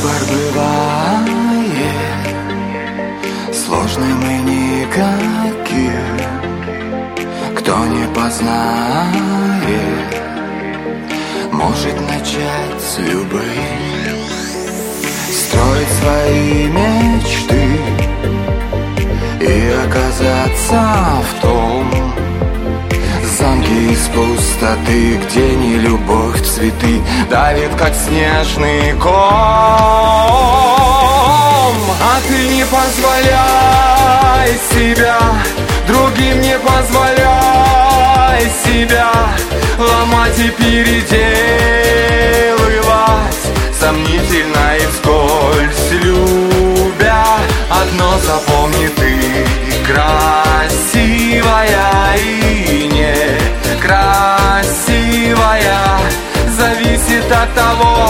Выбор бывает сложным и никаким. Кто не познает, может начать с любых. Строить свои мечты и оказаться в том замке из пустоты, где не любовь, цветы давит, как снежный ком. А ты не позволяй себя, другим не позволяй себя ломать и переделывать, сомнительно и вскользь любя. Одно запомни, ты красивая и некрасивая, зависит от того,